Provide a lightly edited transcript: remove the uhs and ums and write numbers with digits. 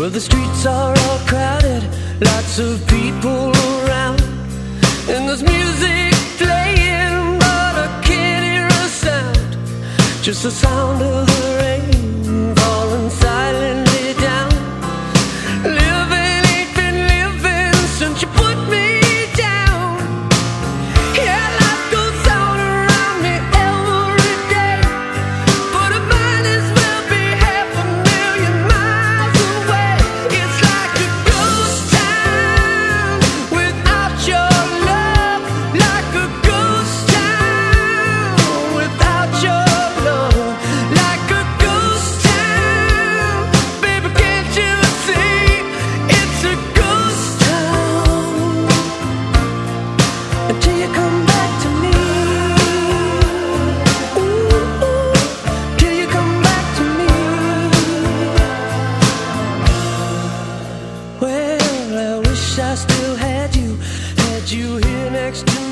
Well, the streets are all crowded, lots of people around, and there's music playing, but I can't hear a sound. Just the sound of the rain falling silently down. Living ain't been living since you put me down. Yeah, life goes on around me every day, but it might as well be 500,000 miles away. It's like a ghost town without your love, like a ghost town without your love, like a ghost town. Baby, can't you see it's a ghost town until you come back to me? Ooh, till you come back to me. Well, I wish I still had you here next to me.